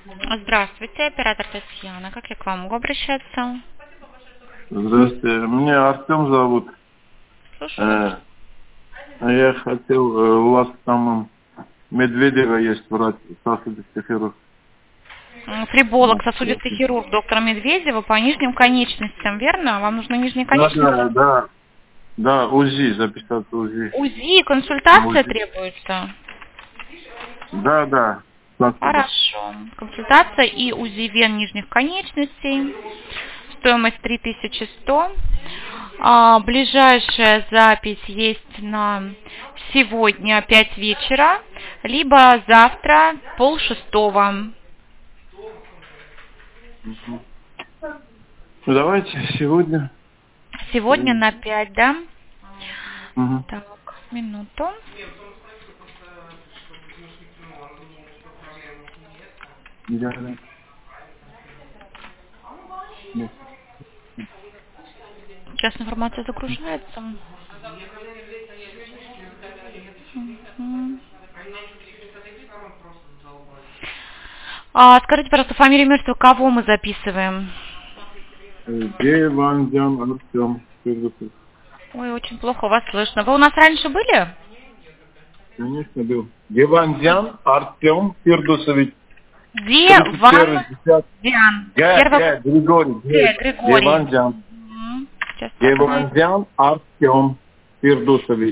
Здравствуйте, оператор Татьяна. Как я к вам могу обращаться? Здравствуйте, меня Артем зовут. Слушаю вас. Я хотел, у вас там Медведева есть врач, сосудистый хирург. Фриболог, сосудистый хирург доктора Медведева по нижним конечностям, верно? Вам нужны нижние Да, конечности? да, УЗИ, записаться УЗИ. УЗИ, консультация УЗИ. требуется? Да. Хорошо. Консультация и УЗИ вен нижних конечностей. Стоимость 3100. Ближайшая запись есть на сегодня 5 вечера, либо завтра 5:30. Ну, давайте сегодня. Сегодня на 5, да? Угу. Так, минуту. Сейчас информация загружается. Мгм. Скажите, пожалуйста, фамилию, имя, отчество, кого мы записываем? Гевандян Артем. Ой, очень плохо вас слышно. Вы у нас раньше были? Конечно, был. Гевандян Артем Фирдусович. Гевандян. Григорий. Григорий. Гевандян. Сейчас Гевандян Артем Фирдусович.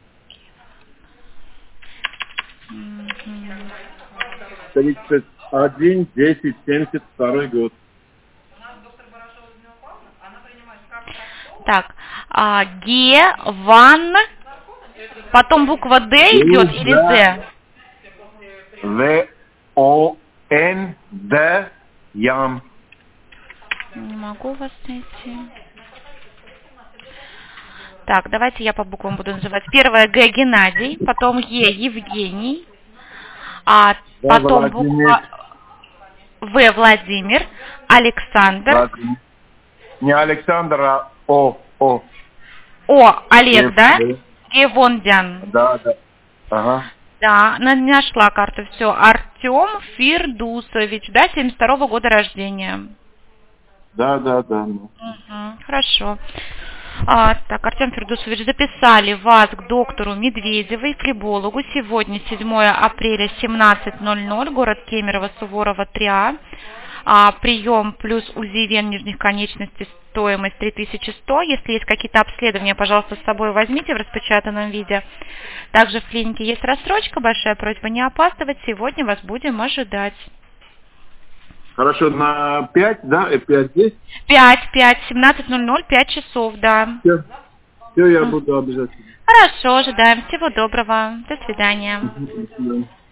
31, 10, 72 год. Так, Геван, потом буква Д идет или З? В-О-Н-Д Ян. Не могу вас найти. Так, давайте я по буквам буду называть. Первое Г Геннадий, потом Е Евгений, потом буква В Владимир, Александр. Не Александр, а О. О, Олег, да? Гевондян. Да. Ага. Да, нашла карту. Все. Артем Фирдусович, да, 72-го года рождения. Да. Угу, хорошо. Так, Артем Фирдусович, записали вас к доктору Медведевой, флебологу, сегодня 7 апреля, 17:00, город Кемерово, Суворова, 3А. Прием плюс УЗИ вен нижних конечностей, стоимость 3100. Если есть какие-то обследования, пожалуйста, с собой возьмите в распечатанном виде. Также в клинике есть рассрочка, большая просьба не опаздывать. Сегодня вас будем ожидать. Хорошо, на 5, да? 5 здесь? 5, 17:00, 5 часов, да. Все, я буду обязательно. Хорошо, ожидаем. Всего доброго. До свидания. До свидания.